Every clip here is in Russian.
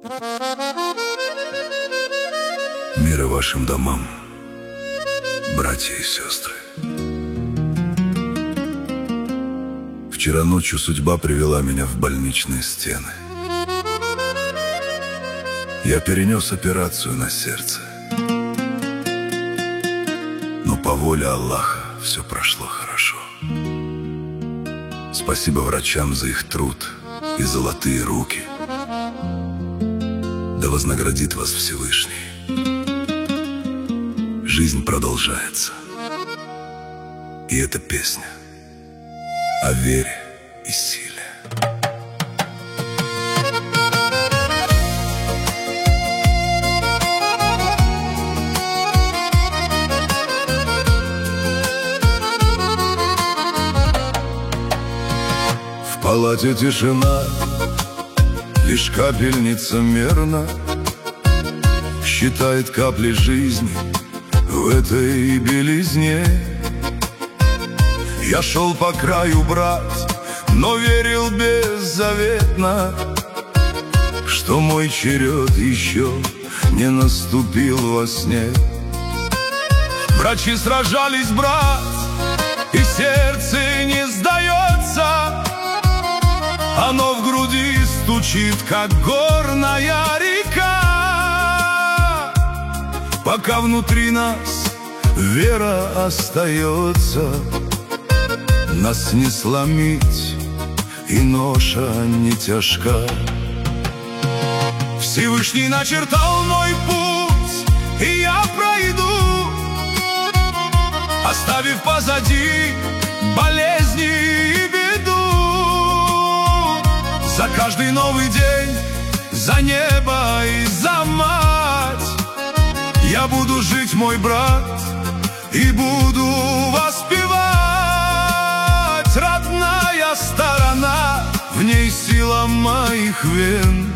Мира вашим домам, братья и сестры. Вчера ночью судьба привела меня в больничные стены. Я перенес операцию на сердце, но по воле Аллаха все прошло хорошо. Спасибо врачам за их труд и золотые руки. Да вознаградит вас Всевышний. Жизнь продолжается. И эта песня о вере и силе. В палате тишина, лишь капельница мерно считает капли жизни в этой белизне. Я шел по краю, брат, но верил беззаветно, что мой черед еще не наступил во сне. Врачи сражались, брат, и сердце не сдается. Оно в груди стучит, как горная река. Пока внутри нас вера остается, нас не сломить, и ноша не тяжка. Всевышний начертал мой путь, и я пройду, оставив позади болезни и беду. За каждый новый день, за небо и за мать я буду жить, мой брат, и буду воспевать. Родная сторона, в ней сила моих вен.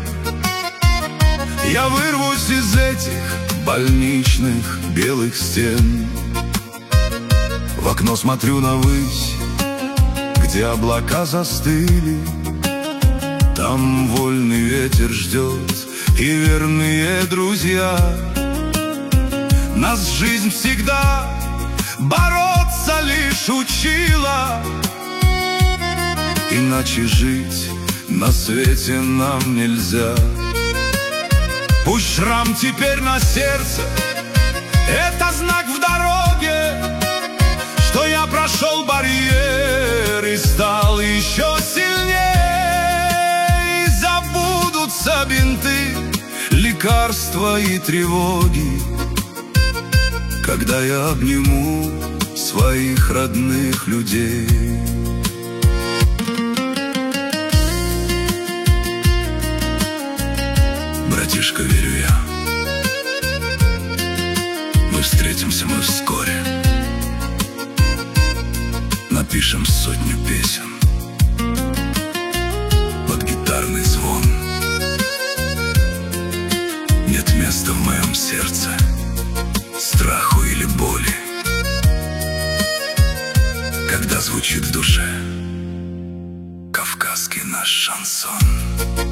Я вырвусь из этих больничных белых стен. В окно смотрю навысь, где облака застыли. Там вольный ветер ждет и верные друзья. Нас жизнь всегда бороться лишь учила, иначе жить на свете нам нельзя. Пусть шрам теперь на сердце — это знак в дороге, что я прошел барьер и стал еще сильнее. И забудутся бинты, лекарства и тревоги, когда я обниму своих родных людей. Братишка, верю я, мы встретимся мы вскоре. Напишем сотню песен под гитарный звон. Нет места в моем сердце страху или боли, когда звучит в душе кавказский наш шансон.